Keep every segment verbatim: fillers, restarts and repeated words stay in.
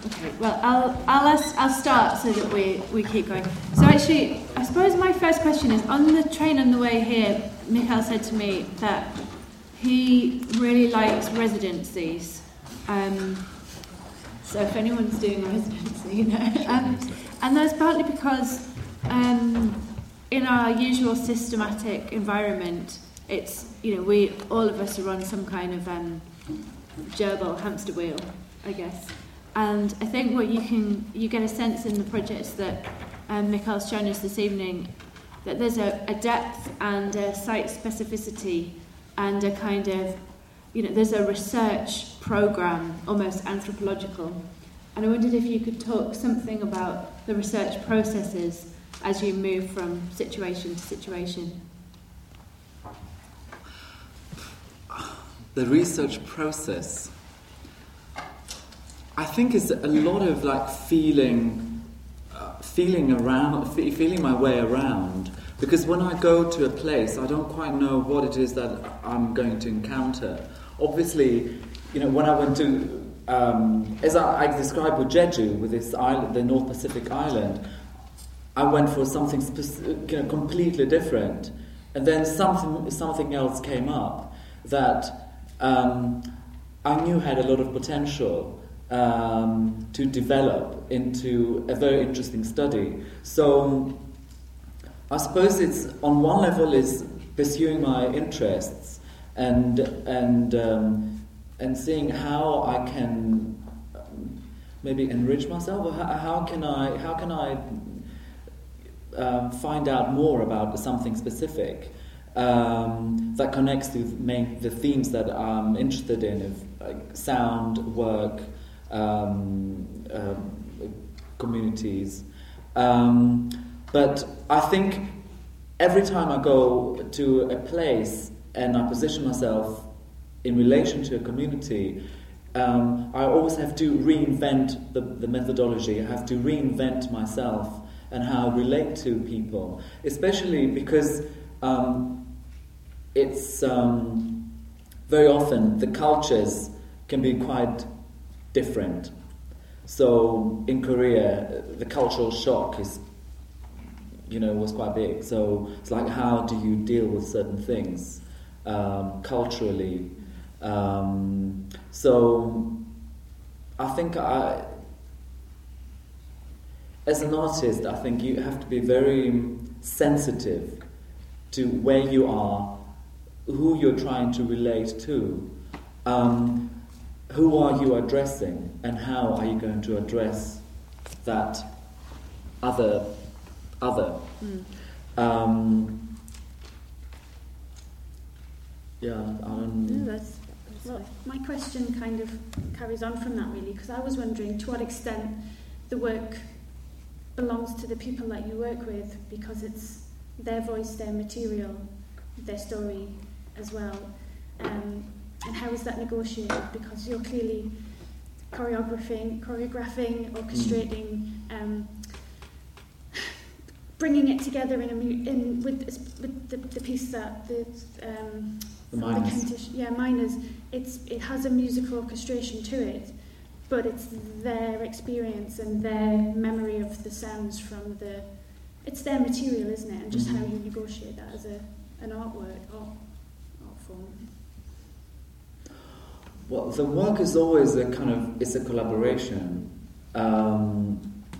Okay, well, I'll I'll ask, I'll start so that we, we keep going. So actually, I suppose my first question is, on the train on the way here, Mikhail said to me that he really likes residencies. Um, so if anyone's doing a residency, you know. Um, and that's partly because um, in our usual systematic environment, it's, you know, we, all of us are on some kind of um, gerbil hamster wheel, I guess. And I think what you can, you get a sense in the projects that um, Mikhail's shown us this evening, that there's a, a depth and a site specificity and a kind of, you know, there's a research program, almost anthropological. And I wondered if you could talk something about the research processes as you move from situation to situation. The research process, I think, is a lot of like feeling, uh, feeling around, fe- feeling my way around. Because when I go to a place, I don't quite know what it is that I'm going to encounter. Obviously, you know, when I went to, um, as I, I described with Jeju, with this island, the North Pacific island, I went for something speci- you know, completely different, and then something something else came up that um, I knew had a lot of potential um, to develop into a very interesting study. So I suppose it's, on one level, is pursuing my interests and and um, and seeing how I can maybe enrich myself, or how, how can I how can I um, find out more about something specific um, that connects to the main the themes that I'm interested in, of like sound, work, um, um, communities. Um, But I think every time I go to a place and I position myself in relation to a community, um, I always have to reinvent the, the methodology. I have to reinvent myself and how I relate to people, especially because um, it's um, very often the cultures can be quite different. So in Korea, the cultural shock is you know, was quite big. So it's like, how do you deal with certain things um, culturally? Um, so I think I, as an artist, I think you have to be very sensitive to where you are, who you're trying to relate to, um, who are you addressing, and how are you going to address that other other. Mm. Um, yeah, I don't... No, that's, that's well, my question kind of carries on from that, really, because I was wondering to what extent the work belongs to the people that you work with, because it's their voice, their material, their story as well. Um, and how is that negotiated? Because you're clearly choreographing, choreographing, orchestrating, mm. um, bringing it together in a mu- in with, with the, the piece that the um, the miners. The Kentish, yeah, miners. It's it has a musical orchestration to it, but it's their experience and their memory of the sounds from the. It's their material, isn't it? And just mm-hmm. how you negotiate that as a an artwork art art form. Well, the work is always a kind of it's a collaboration. Um,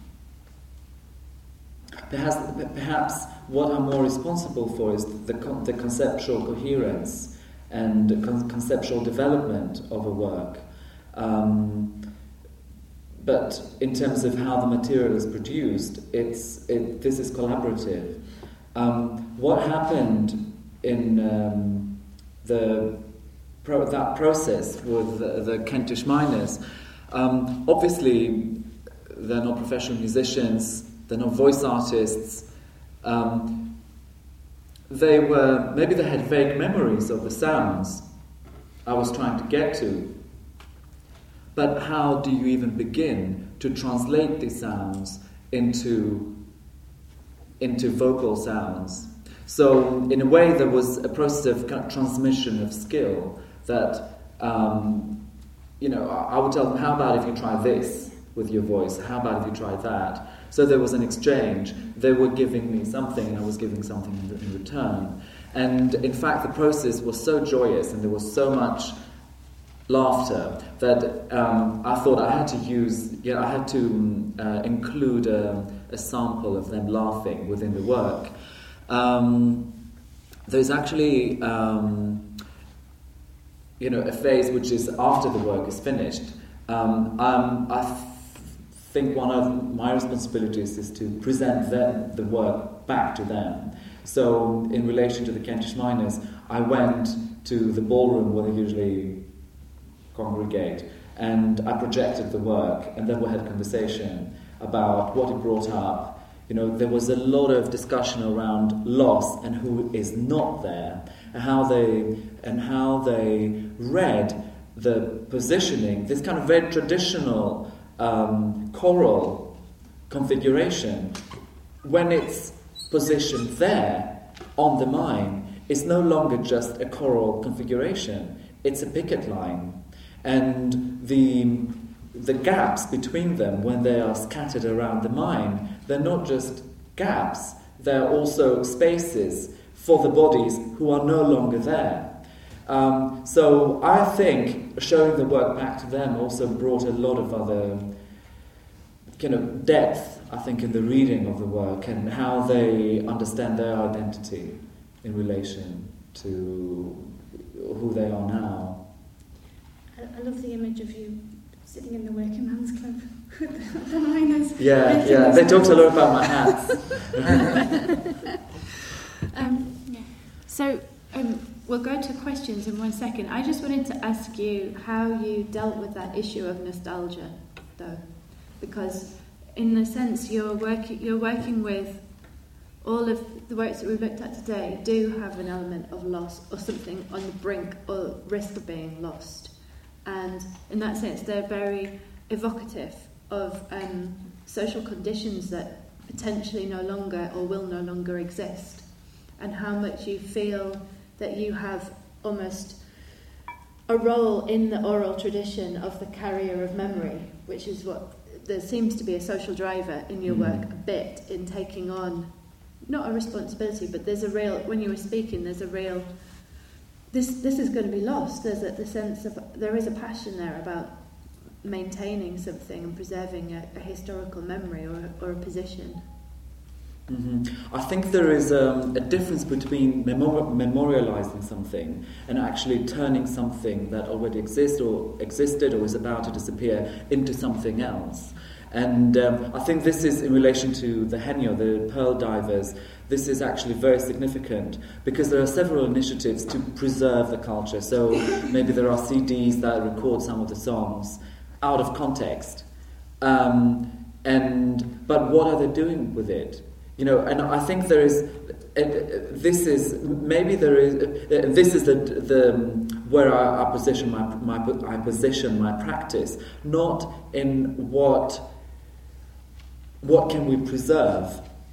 Perhaps, perhaps what I'm more responsible for is the, the conceptual coherence and the con- conceptual development of a work. Um, but in terms of how the material is produced, it's it, this is collaborative. Um, what happened in um, the pro- that process with the, the Kentish miners? Um, obviously, they're not professional musicians. They're not voice artists. Um, they were, maybe they had vague memories of the sounds I was trying to get to. But how do you even begin to translate these sounds into, into vocal sounds? So in a way there was a process of kind of transmission of skill that, um, you know, I would tell them, how about if you try this? with your voice. How about if you try that? So there was an exchange. They were giving me something, and I was giving something in, in return. And in fact, the process was so joyous, and there was so much laughter that um, I thought I had to use, you know, I had to uh, include a, a sample of them laughing within the work. Um, there's actually, um, you know, a phase which is after the work is finished. Um, um, I th- think one of my responsibilities is to present them, the work back to them. So in relation to the Kentish miners, I went to the ballroom where they usually congregate, and I projected the work, and then we had a conversation about what it brought up. You know, there was a lot of discussion around loss and who is not there, and how they and how they read the positioning, this kind of very traditional um, choral configuration. When it's positioned there on the mine, it's no longer just a choral configuration; it's a picket line. And the the gaps between them, when they are scattered around the mine, they're not just gaps, they're also spaces for the bodies who are no longer there. Um, so I think showing the work back to them also brought a lot of other kind of depth, I think, in the reading of the work and how they understand their identity in relation to who they are now. I love the image of you sitting in the working man's club with the miners. Yeah, yeah. They talked a lot about my hats. um, yeah. So um, we'll go to questions in one second. I just wanted to ask you how you dealt with that issue of nostalgia, though, because in a sense you're working you're working with all of the works that we've looked at today do have an element of loss or something on the brink or risk of being lost. And in that sense, they're very evocative of um, social conditions that potentially no longer or will no longer exist, and how much you feel that you have almost a role in the oral tradition of the carrier of memory, which is what there seems to be a social driver in your work a bit, in taking on not a responsibility, but there's a real, when you were speaking, there's a real This this is going to be lost. There's a, the sense of there is a passion there about maintaining something and preserving a, a historical memory or or a position. Mm-hmm. I think there is um, a difference between memori- memorializing something and actually turning something that already exists or existed or is about to disappear into something else. And um, I think this is in relation to the Henyo, the pearl divers. This is actually very significant because there are several initiatives to preserve the culture. So maybe there are C Ds that record some of the songs out of context. Um, and but what are they doing with it? You know, and I think there is. Uh, this is maybe there is. Uh, this is the the where I, I position my my I position my practice, not in what. What can we preserve?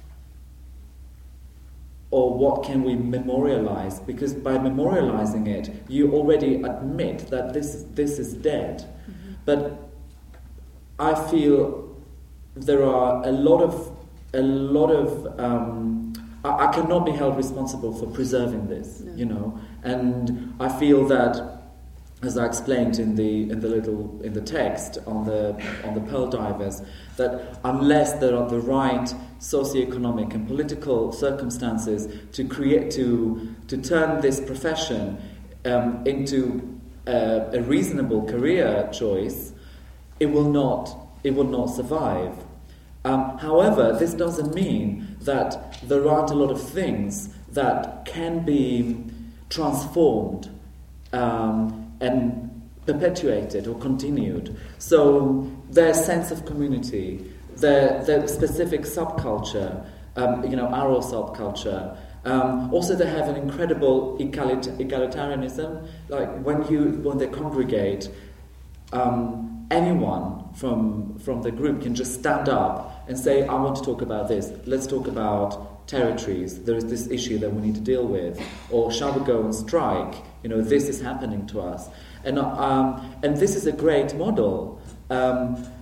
Or what can we memorialize? Because by memorializing it, you already admit that this this is dead. Mm-hmm. But I feel there are a lot of a lot of um, I, I cannot be held responsible for preserving this, no. you know. And I feel that, as I explained in the in the little in the text on the on the pearl divers, that unless there are the right socioeconomic and political circumstances to create to to turn this profession um, into a, a reasonable career choice, it will not it will not survive. Um, however, this doesn't mean that there aren't a lot of things that can be transformed. Um, and perpetuated or continued. So their sense of community, their, their specific subculture, um, you know, Aro subculture. Um, also, they have an incredible egalit- egalitarianism. Like when you when they congregate, um, anyone from from the group can just stand up and say, "I want to talk about this. Let's talk about territories. There is this issue that we need to deal with, or shall we go and strike? You know, this is happening to us." And um, and this is a great model. Um,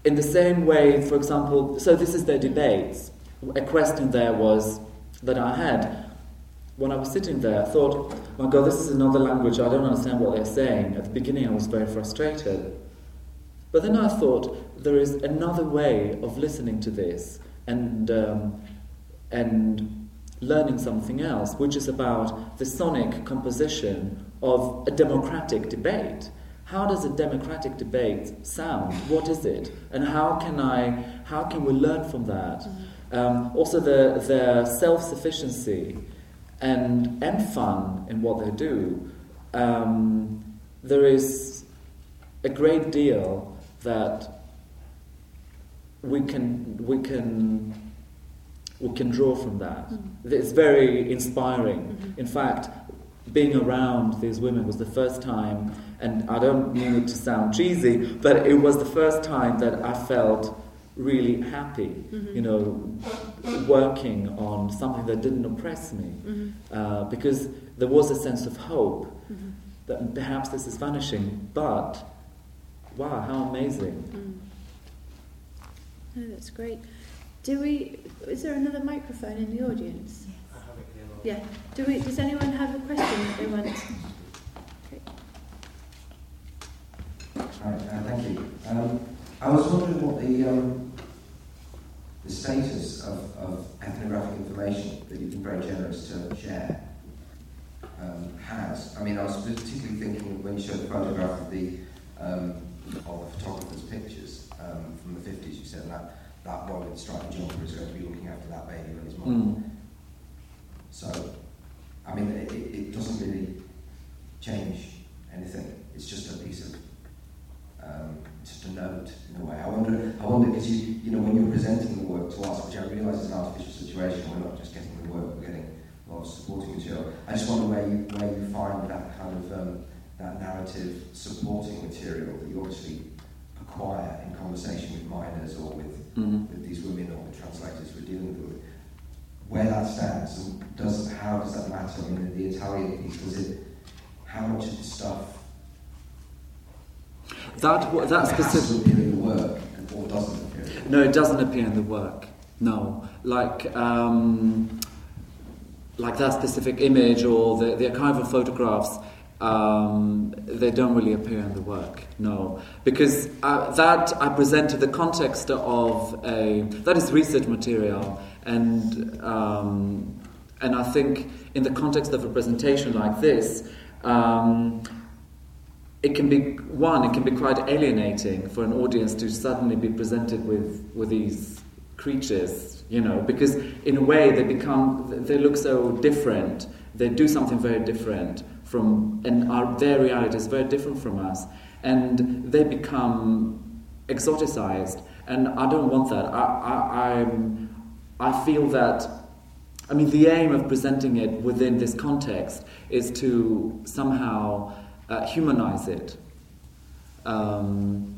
in the same way, for example, so this is their debates. A question there was that I had when I was sitting there. I thought, my God, this is another language. I don't understand what they're saying. At the beginning, I was very frustrated. But then I thought, there is another way of listening to this and um, and learning something else, which is about the sonic composition of a democratic debate. How does a democratic debate sound? What is it? And how can I? How can we learn from that? Mm-hmm. Um, also, the their self-sufficiency and and fun in what they do. Um, there is a great deal that we can we can we can draw from that. Mm-hmm. It's very inspiring. Mm-hmm. In fact, being around these women was the first time, and I don't mean it to sound cheesy, but it was the first time that I felt really happy, mm-hmm. you know, working on something that didn't oppress me, mm-hmm. uh, because there was a sense of hope mm-hmm. that perhaps this is vanishing, but wow, how amazing. Mm. Oh, that's great. Do we, is there another microphone in the audience? Yes. I have it here. Yeah. Do we, does anyone have a question that they want? Okay. Right, uh, thank you. Um, I was wondering what the um, the status of, of ethnographic information that you've been very generous to share um, has. I mean, I was particularly thinking when you showed the photograph of the um, of the photographer's pictures um, from the fifties. You said that that boy with the striped jumper is going to be looking after that baby when his mum. Mm. So, I mean, it, it doesn't really change anything. It's just a piece of Um, just a note in a way. I wonder, I wonder because you, you know, when you're presenting the work to us, which I realise is an artificial situation, we're not just getting the work, we're getting a lot of supporting material. I just wonder where you where you find that kind of um, that narrative supporting material that you obviously acquire in conversation with minors or with, mm-hmm. with these women or with translators we're dealing with. Where that stands, and does how does that matter? I mean, the Italian piece, does it? How much of the stuff? That that specific appear in the work, or doesn't appear? No, it doesn't appear in the work. No, like um, like that specific image or the, the archival photographs, um, they don't really appear in the work. No, because uh, that I present to the context of a that is research material, and um, and I think in the context of a presentation like this. Um, It can be one. It can be quite alienating for an audience to suddenly be presented with, with these creatures, you know, because in a way they become they look so different. They do something very different from, and our, their reality is very different from us, and they become exoticized. And I don't want that. I I I'm, I feel that. I mean, the aim of presenting it within this context is to somehow. Uh, humanize it. Um,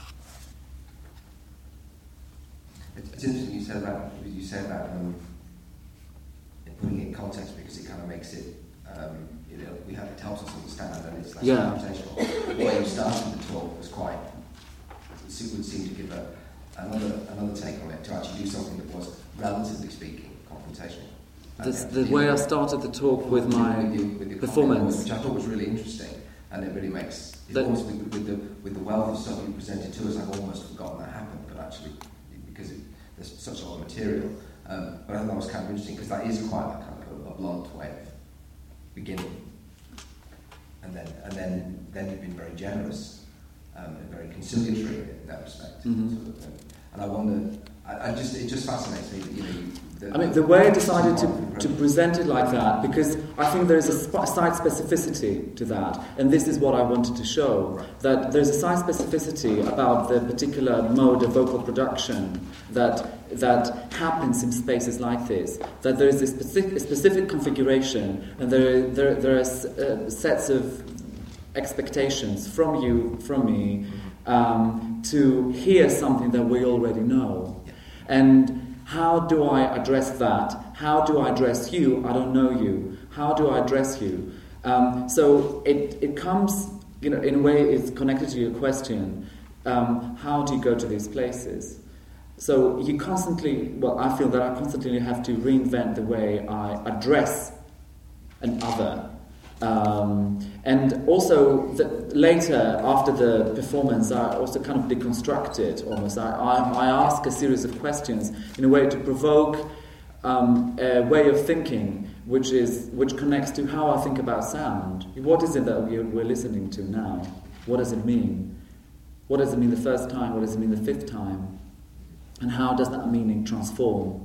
it's interesting you said about you said about um, putting it in context because it kind of makes it um, you know we have it helps us understand and it's like yeah. conversational. The way you started the talk was quite it would seem to give a, another another take on it to actually do something that was relatively speaking confrontational. This, the way I started the talk with my with your, with your performance, which I thought was really interesting. And it really makes it almost with, with the with the wealth of stuff you presented to us. I've almost forgotten that happened, but actually because it, there's such a lot of material. Um, but I thought that was kind of interesting because that is quite a kind of a, a blunt way of beginning, and then and then then you've been very generous um, and very conciliatory in that respect. Mm-hmm. Sort of, um, and I wonder, I, I just it just fascinates me that you know. You, I mean, the way I decided to, to present it like that, because I think there is a sp- site specificity to that, and this is what I wanted to show, that there's a site specificity about the particular mode of vocal production that that happens in spaces like this, that there is a specific, a specific configuration, and there, there, there are uh, sets of expectations from you, from me, um, to hear something that we already know. And how do I address that? How do I address you? I don't know you. How do I address you? Um, so it, it comes, you know, in a way it's connected to your question. um, how do you go to these places? So you constantly, well, I feel that I constantly have to reinvent the way I address an other. Um, and also, the, later, after the performance, I also kind of deconstruct it almost. I, I, I ask a series of questions in a way to provoke um, a way of thinking which is which connects to how I think about sound. What is it that we, we're listening to now? What does it mean? What does it mean the first time? What does it mean the fifth time? And how does that meaning transform?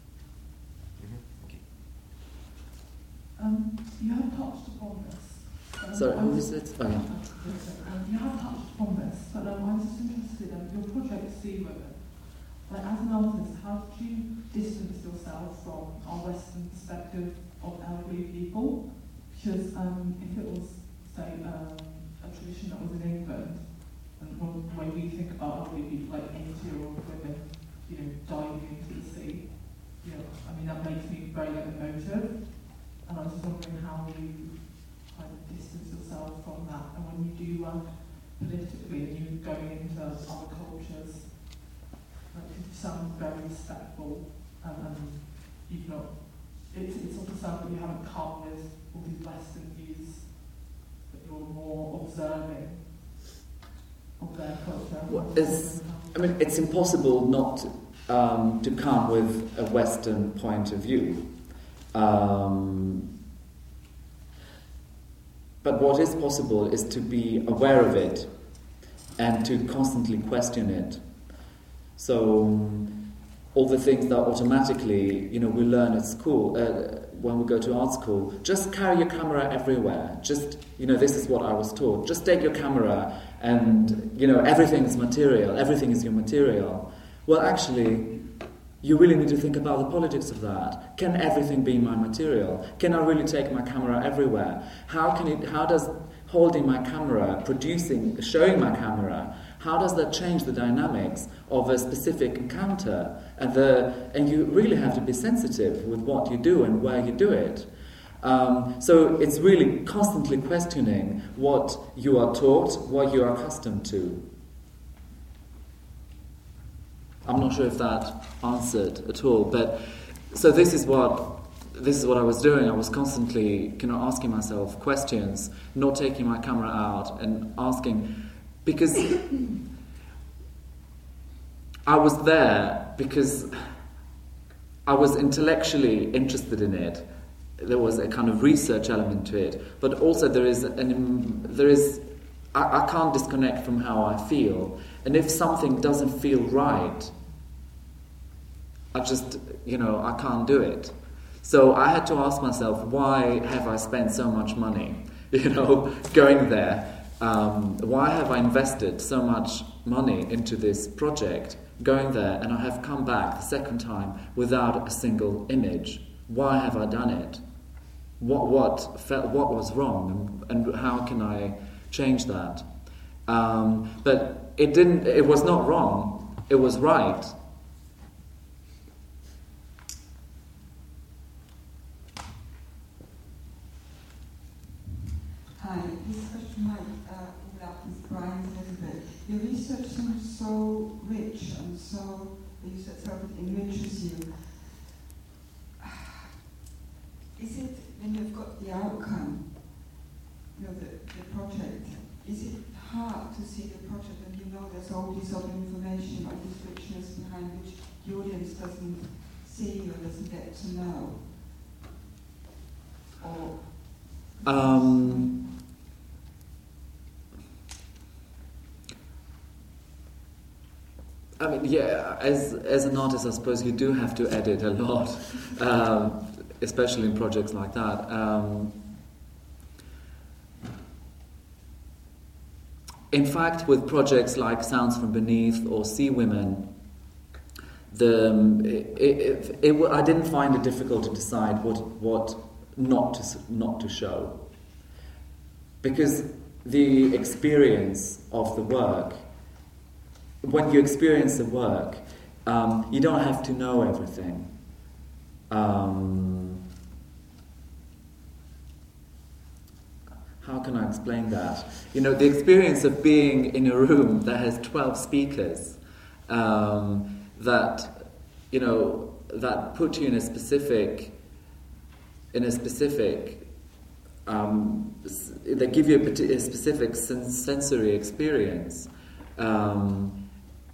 Um, you have touched upon this. Um, Sorry, who is it? Oh, yeah. Um, you have touched upon this, but um, I was just interested in your project Sea Women. Like, as an artist, how did you distance yourself from our Western perspective of elderly people? Because um, if it was, say, um, a tradition that was in England, and the way we think about elderly people, like eighty-year-old women, you know, diving into the sea, you know, I mean, that makes me very like, emotive. And I was just wondering how you kind of distance yourself from that, and when you do work politically and you're going into other cultures, like you sound very respectful, um, and you've not. It, it sort of sounds like you haven't come with all these Western views, but you're more observing of their culture. Well, it's, I mean, it's impossible not um, to come with a Western point of view. Um, but what is possible is to be aware of it and to constantly question it. So um, all the things that automatically, you know, we learn at school, uh, when we go to art school, just carry your camera everywhere. Just, you know, this is what I was taught. Just take your camera and, you know, everything is material. Everything is your material. Well, actually, you really need to think about the politics of that. Can everything be my material? Can I really take my camera everywhere? How can it? How does holding my camera, producing, showing my camera, how does that change the dynamics of a specific encounter? And the and you really have to be sensitive with what you do and where you do it. Um, so it's really constantly questioning what you are taught, what you are accustomed to. I'm not sure if that answered at all, but so this is what this is what I was doing. I was constantly, you know, asking myself questions, not taking my camera out, and asking, because I was there because I was intellectually interested in it. There was a kind of research element to it, but also there is an there is I, I can't disconnect from how I feel, and if something doesn't feel right, I just, you know, I can't do it. So I had to ask myself, why have I spent so much money, you know, going there? Um, why have I invested so much money into this project, going there, and I have come back the second time without a single image? Why have I done it? What what felt, what was wrong, and, and how can I change that? Um, but it didn't. It was not wrong. It was right. Hi, this question might uh, overlap with Brian's a little bit. Your research seems so rich and so, you said sort of enriches you. Is it, when you've got the outcome, you know, the, the project, is it hard to see the project when you know there's all this other information, all this richness behind which the audience doesn't see or doesn't get to know? Or Um, I mean, yeah, as as an artist, I suppose you do have to edit a lot, um, especially in projects like that. Um, in fact, with projects like Sounds from Beneath or Sea Women, the um, it, it, it, it, I didn't find it difficult to decide what what not to not to show, because the experience of the work. When you experience the work, um, you don't have to know everything. Um, how can I explain that? You know, the experience of being in a room that has twelve speakers, um, that, you know, that put you in a specific, in a specific, um, they give you a, partic- a specific sen- sensory experience, um,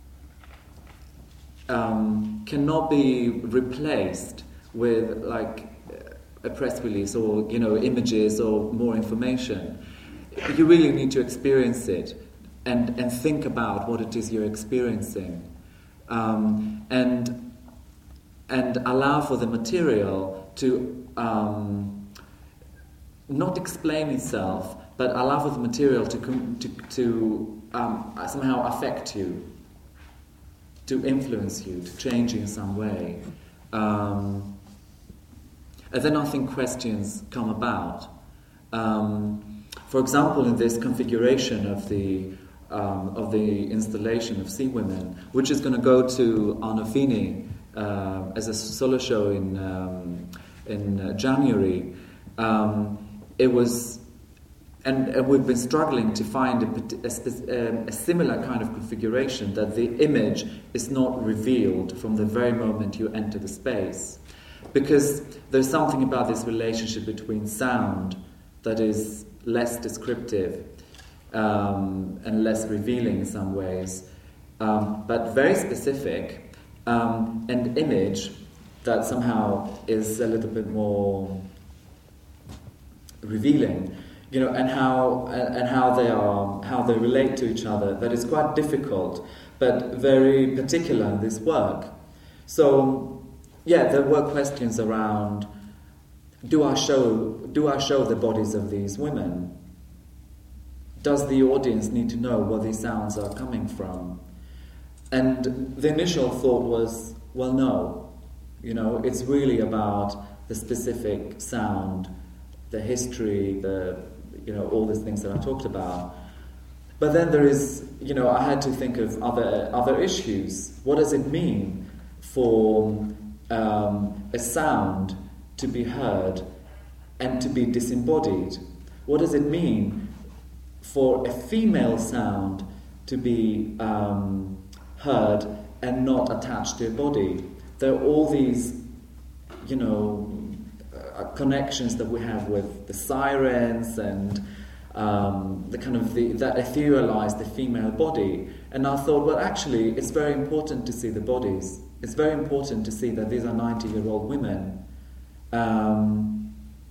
um, cannot be replaced with, like, a press release or, you know, images or more information. You really need to experience it and, and think about what it is you're experiencing, um, and and allow for the material to um, not explain itself, but allow for the material to com- to, to um, somehow affect you, to influence you, to change you in some way. Um, And then I think questions come about. Um, for example, in this configuration of the um, of the installation of Sea Women, which is going to go to Arnolfini uh, as a solo show in um, in uh, January, um, it was, and, and we've been struggling to find a, a, a, a similar kind of configuration that the image is not revealed from the very moment you enter the space. Because there's something about this relationship between sound that is less descriptive um, and less revealing in some ways, um, but very specific, um, and image that somehow is a little bit more revealing, you know, and how and how they are how they relate to each other. That is quite difficult, but very particular in this work. So. Yeah, there were questions around: Do I show do I show the bodies of these women? Does the audience need to know where these sounds are coming from? And the initial thought was, well, no. You know, it's really about the specific sound, the history, the you know all these things that I talked about. But then there is, you know, I had to think of other other issues. What does it mean for Um, a sound to be heard and to be disembodied? What does it mean for a female sound to be um, heard and not attached to a body? There are all these, you know, uh, connections that we have with the sirens and um, the kind of the, that etherealize the female body. And I thought, well, actually, it's very important to see the bodies. It's very important to see that these are ninety-year-old women, um,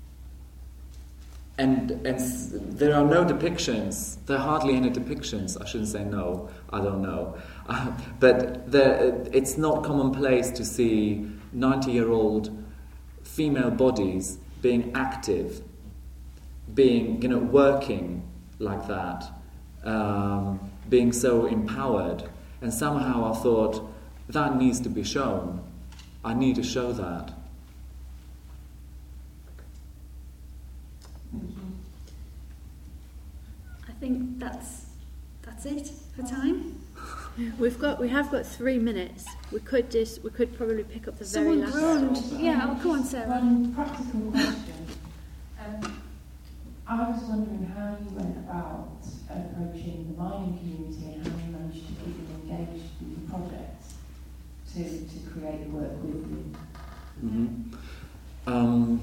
and and s- there are no depictions. There are hardly any depictions. I shouldn't say no. I don't know, uh, but there, it's not commonplace to see ninety-year-old female bodies being active, being you know working like that, um, being so empowered. And somehow I thought, that needs to be shown. I need to show that. I think that's that's it for time. We've got we have got three minutes. We could just we could probably pick up the Someone very last. groaned. Yeah, oh, come on, Sarah. One practical question. Um, I was wondering how you went about approaching the mining community and how you managed to keep them engaged with the projects to, to create work with you. Mm-hmm. Um,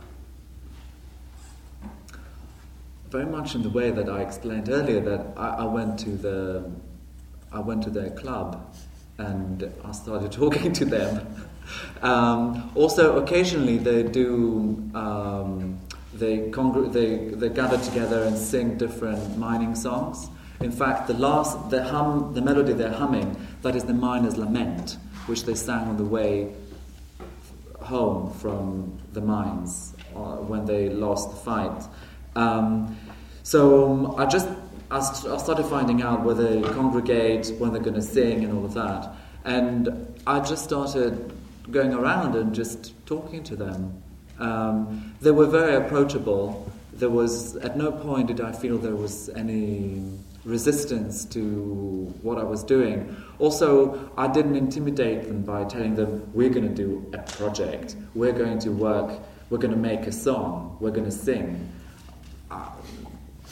very much in the way that I explained earlier, that I, I went to the I went to their club and I started talking to them. Um, also, occasionally they do um, they, congr- they they gather together and sing different mining songs. In fact, the last the hum the melody they're humming, that is the Miner's Lament, which they sang on the way home from the mines uh, when they lost the fight. Um, so um, I just I, st- I started finding out where they congregate, when they're going to sing, and all of that. And I just started going around and just talking to them. Um, they were very approachable. There was at no point did I feel there was any resistance to what I was doing. Also, I didn't intimidate them by telling them, we're going to do a project, we're going to work, we're going to make a song, we're going to sing. Uh,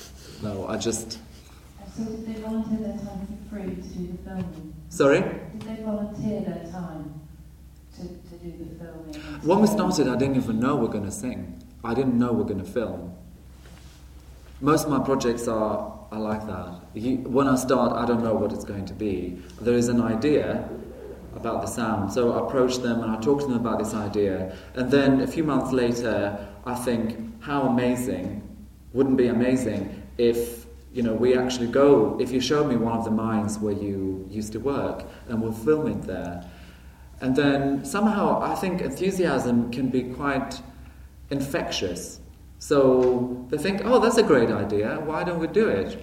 no, I just... So did they volunteer their time for free to do the filming? Sorry? Did they volunteer their time to, to do the filming? When we started, I didn't even know we're going to sing. I didn't know we're going to film. Most of my projects are, are like that. You, when I start, I don't know what it's going to be. There is an idea about the sound, so I approach them and I talk to them about this idea, and then a few months later, I think, how amazing, wouldn't it be amazing if, you know, we actually go, if you show me one of the mines where you used to work, and we'll film it there. And then somehow I think enthusiasm can be quite infectious. So they think, oh, that's a great idea, why don't we do it?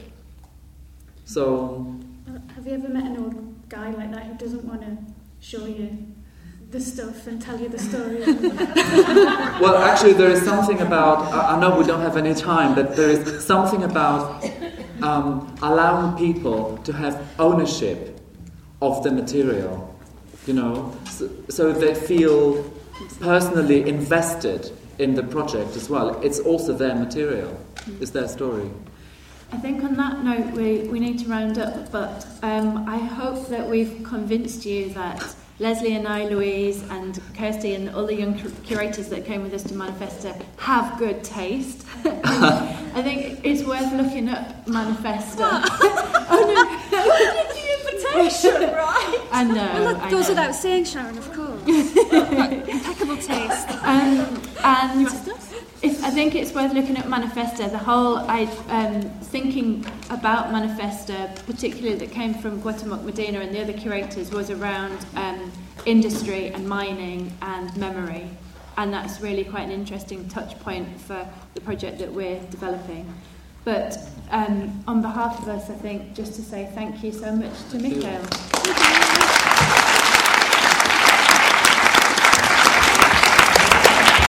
So... Have you ever met an old guy like that who doesn't want to show you the stuff and tell you the story? Well, actually, there is something about, I I know we don't have any time, but there is something about um, allowing people to have ownership of the material, you know, so, so they feel personally invested in the project as well. It's also their material, it's their story. I think on that note we, we need to round up, but um, I hope that we've convinced you that Leslie and I, Louise and Kirsty and all the young cur- curators that came with us to Manifesta have good taste. I think it's worth looking up Manifesta. Oh no! Who did the invitation, right? I know. Well, that I goes know. without saying, Sharon, of course. Impeccable taste. Um, and If, I think it's worth looking at Manifesta. The whole I, um, thinking about Manifesta, particularly that came from Guatemala Medina and the other curators, was around um, industry and mining and memory. And that's really quite an interesting touch point for the project that we're developing. But um, on behalf of us, I think just to say thank you so much to Mikhail.